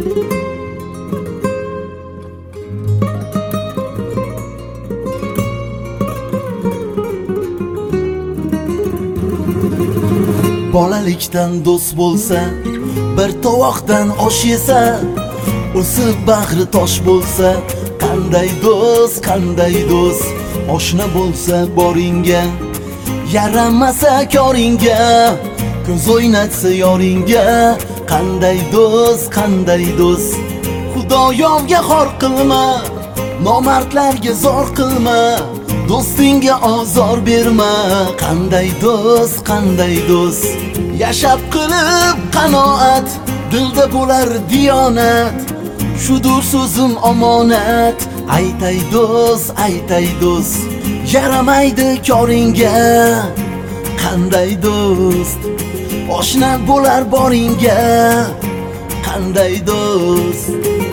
Bolalikdan do'st bo'lsa, bir tovoqdan osh yesa, o'sib bag'ri tosh bo'lsa, qanday do'st, qanday do'st. Oshna bo'lsa boringga, yaramasa koringga, ko'z o'ynatsa yoringga, qanday do'st, qanday do'st. Xudo yovga xor qilma, nomardlarga zor qilma, do'stingga ozor berma, qanday do'st, qanday do'st. Yashab qilib qanoat, dilda bo'lar diyonat, shudur so'zim omonat. Aytay do'st, aytay do'st, yaramaydi koringga, qanday do'st. Oshna bo'lar boringga, qanday do'st.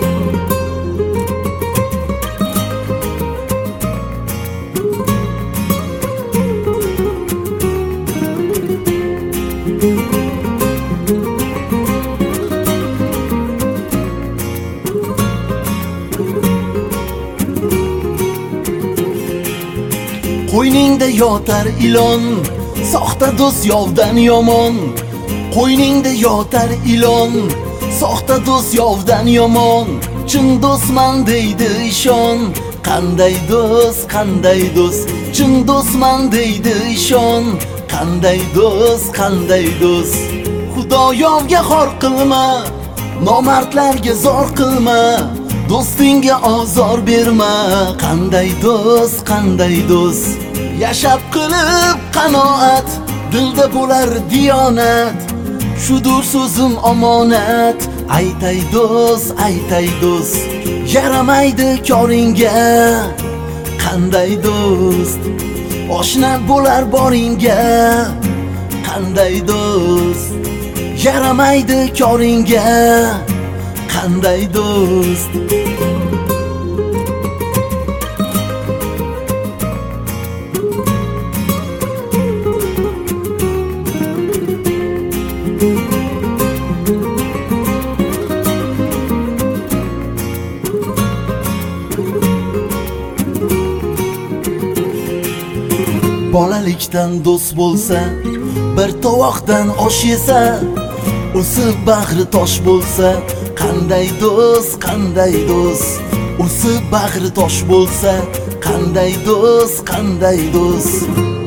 Qo'yningda yotar ilon, soxta do'st yovdan yomon. Qo'yningda yotar ilon, soxta do'st yovdan yomon. Chin do'stman deydi ishon, qanday do'st, qanday do'st. Chin do'stman deydi ishon, qanday do'st, qanday do'st. Xudo yovga xor qilma, nomardlarga zor qilma, do'stingga ozor berma, qanday do'st, qanday do'st. Yashab qilib qanoat, dilda bo'lar diyonat, shudur so'zim omonat. Aytay do'st, aytay do'st, yaramaydi koringga, qanday do'st. Oshna bo'lar boringga, qanday do'st. Yaramaydi koringga, qanday do'st. Bolalikdan do'st bo'lsa, bir tovoqdan osh yesa, o'sib bag'ri tosh bo'lsa, qanday do'st, qanday do'st. O'sib bag'ri tosh bo'lsa, qanday do'st, qanday do'st.